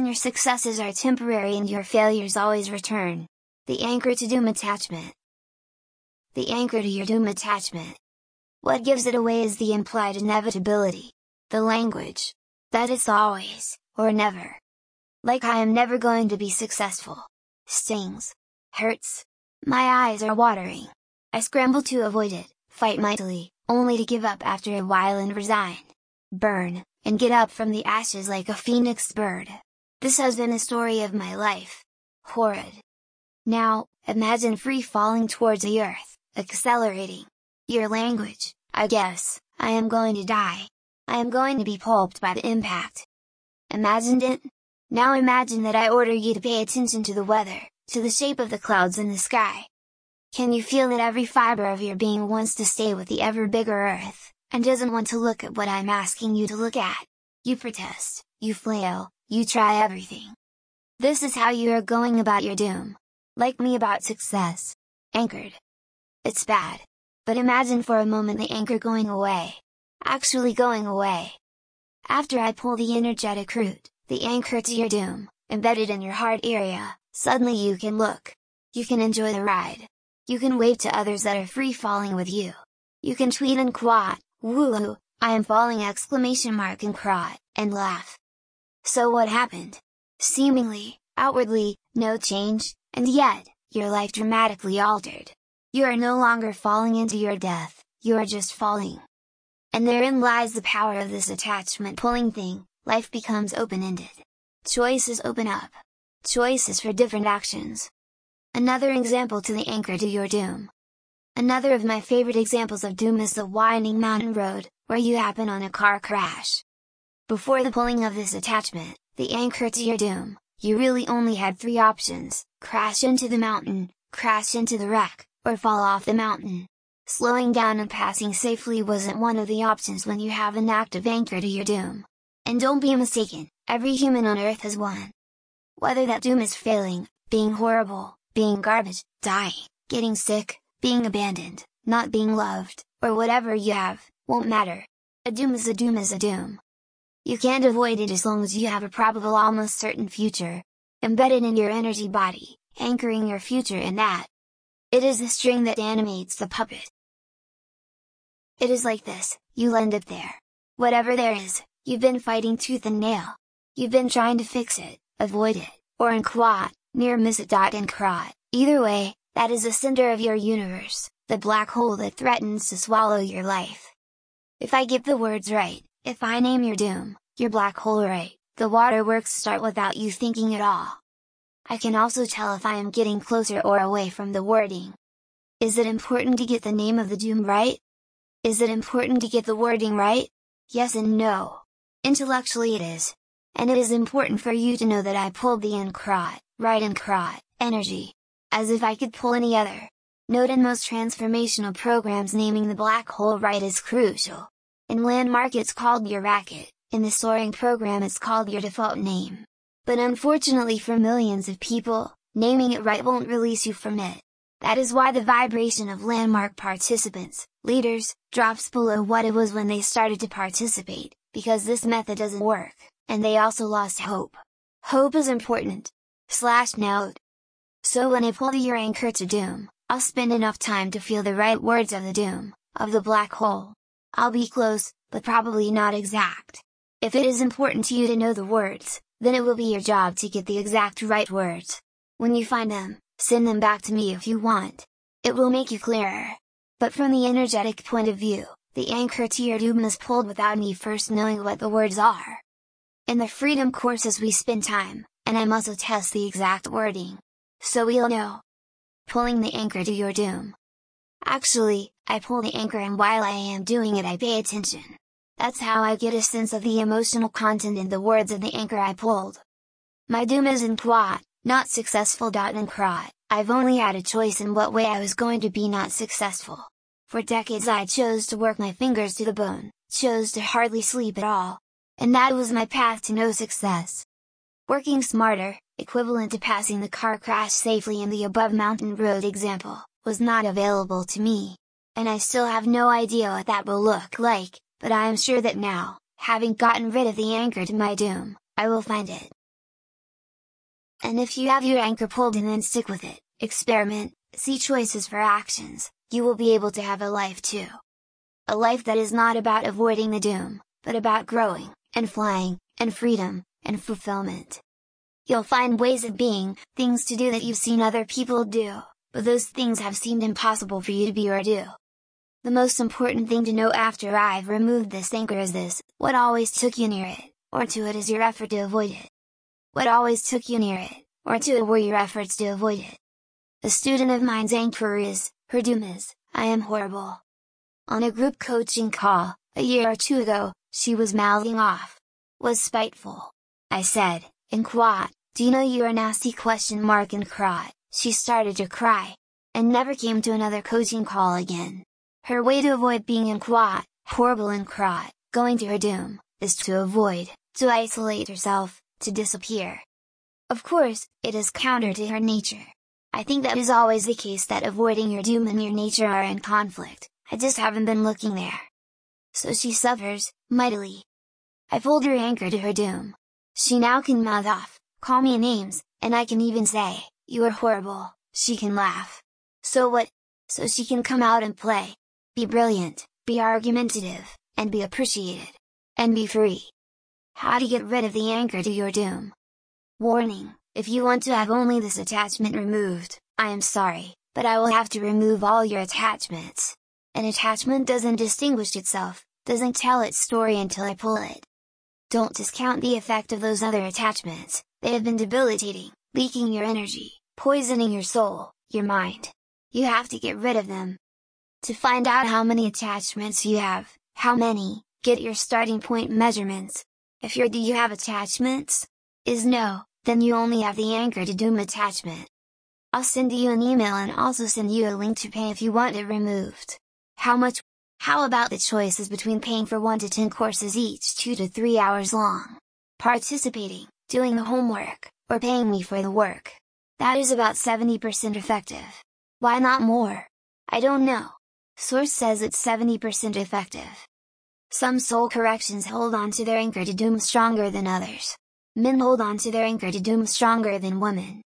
when your successes are temporary and your failures always return. The anchor to doom attachment. The anchor to your doom attachment. What gives it away is the implied inevitability. The language. That it's always, or never. Like I am never going to be successful. Stings. Hurts. My eyes are watering. I scramble to avoid it, fight mightily, only to give up after a while and resign. Burn, and get up from the ashes like a phoenix bird. This has been the story of my life. Horrid. Now, imagine free falling towards the earth, accelerating. Your language, I guess, I am going to die. I am going to be pulped by the impact. Imagined it? Now imagine that I order you to pay attention to the weather, to the shape of the clouds in the sky. Can you feel that every fiber of your being wants to stay with the ever bigger earth, and doesn't want to look at what I'm asking you to look at? You protest, you flail, you try everything. This is how you are going about your doom. Like me about success. Anchored. It's bad. But imagine for a moment the anchor going away. Actually going away. After I pull the energetic root, the anchor to your doom, embedded in your heart area, suddenly you can look. You can enjoy the ride. You can wave to others that are free falling with you. You can tweet and quote, "Woo, I am falling!" and crot, and laugh. So what happened? Seemingly, outwardly, no change, and yet, your life dramatically altered. You are no longer falling into your death, you are just falling. And therein lies the power of this attachment pulling thing. Life becomes open-ended. Choices open up. Choices for different actions. Another example to the anchor to your doom. Another of my favorite examples of doom is the winding mountain road, where you happen on a car crash. Before the pulling of this attachment, the anchor to your doom, you really only had 3 options: crash into the mountain, crash into the wreck, or fall off the mountain. Slowing down and passing safely wasn't one of the options when you have an active anchor to your doom. And don't be mistaken, every human on earth has one. Whether that doom is failing, being horrible, being garbage, dying, getting sick, being abandoned, not being loved, or whatever you have, won't matter. A doom is a doom is a doom. You can't avoid it as long as you have a probable almost certain future, embedded in your energy body, anchoring your future in that. It is the string that animates the puppet. It is like this, you'll end up there. Whatever there is, you've been fighting tooth and nail. You've been trying to fix it, avoid it, or near miss it. Either way, that is the center of your universe, the black hole that threatens to swallow your life. If I get the words right, if I name your doom, your black hole right, the waterworks start without you thinking at all. I can also tell if I am getting closer or away from the wording. Is it important to get the name of the doom right? Is it important to get the wording right? Yes and no. Intellectually it is. And it is important for you to know that I pulled the right energy. As if I could pull any other. Note in most transformational programs naming the black hole right is crucial. In Landmark it's called your racket, in the Soaring program it's called your default name. But unfortunately for millions of people, naming it right won't release you from it. That is why the vibration of Landmark participants, leaders, drops below what it was when they started to participate, because this method doesn't work, and they also lost hope. Hope is important. /note. So when I pull your anchor to doom, I'll spend enough time to feel the right words of the doom, of the black hole. I'll be close, but probably not exact. If it is important to you to know the words, then it will be your job to get the exact right words. When you find them, send them back to me if you want. It will make you clearer. But from the energetic point of view, the anchor to your doom is pulled without me first knowing what the words are. In the Freedom courses we spend time, and I also test the exact wording. So we'll know. Pulling the anchor to your doom. Actually, I pull the anchor and while I am doing it I pay attention. That's how I get a sense of the emotional content in the words of the anchor I pulled. My doom is in quote, not successful. In crot, I've only had a choice in what way I was going to be not successful. For decades I chose to work my fingers to the bone, chose to hardly sleep at all. And that was my path to no success. Working smarter, equivalent to passing the car crash safely in the above mountain road example, was not available to me. And I still have no idea what that will look like, but I am sure that now, having gotten rid of the anchor to my doom, I will find it. And if you have your anchor pulled in, then stick with it, experiment, see choices for actions, you will be able to have a life too. A life that is not about avoiding the doom, but about growing, and flying, and freedom, and fulfillment. You'll find ways of being, things to do that you've seen other people do, but those things have seemed impossible for you to be or do. The most important thing to know after I've removed this anchor is this: what always took you near it, or to it, is your effort to avoid it. What always took you near it, or to it, were your efforts to avoid it. A student of mine's anchor is, her doom is, I am horrible. On a group coaching call, a year or two ago, she was mouthing off. Was spiteful. I said, in quote, "Do you know you are nasty?" And cried. She started to cry. And never came to another coaching call again. Her way to avoid being in quote, horrible and cry, going to her doom, is to avoid, to isolate herself, to disappear. Of course, it is counter to her nature. I think that is always the case, that avoiding your doom and your nature are in conflict, I just haven't been looking there. So she suffers, mightily. I pulled her anchor to her doom. She now can mouth off, call me names, and I can even say, "You are horrible." She can laugh. So what? So she can come out and play. Be brilliant, be argumentative, and be appreciated. And be free. How to get rid of the anchor to your doom. Warning: if you want to have only this attachment removed, I am sorry, but I will have to remove all your attachments. An attachment doesn't distinguish itself, doesn't tell its story until I pull it. Don't discount the effect of those other attachments. They have been debilitating, leaking your energy, poisoning your soul, your mind. You have to get rid of them. To find out how many attachments you have, how many, get your starting point measurements. If your "do you have attachments?" is no, then you only have the anchor to doom attachment. I'll send you an email and also send you a link to pay if you want it removed. How much? How about the choices between paying for 1 to 10 courses each 2 to 3 hours long, participating, doing the homework, or paying me for the work? That is about 70% effective. Why not more? I don't know. Source says it's 70% effective. Some soul corrections hold on to their anchor to doom stronger than others. Men hold on to their anchor to doom stronger than women.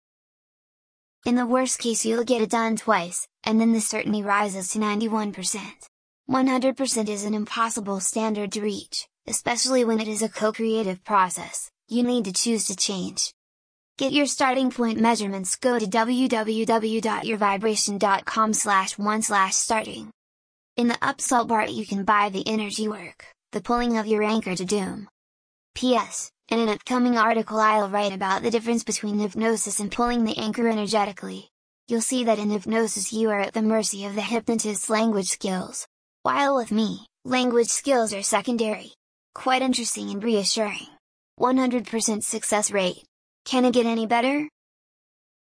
In the worst case, you'll get it done twice, and then the certainty rises to 91%. 100% is an impossible standard to reach, especially when it is a co-creative process. You need to choose to change. Get your starting point measurements. Go to www.yourvibration.com/1/starting. In the upsell bar you can buy the energy work, the pulling of your anchor to doom. P.S. In an upcoming article I'll write about the difference between hypnosis and pulling the anchor energetically. You'll see that in hypnosis you are at the mercy of the hypnotist's language skills. While with me, language skills are secondary. Quite interesting and reassuring. 100% success rate. Can it get any better?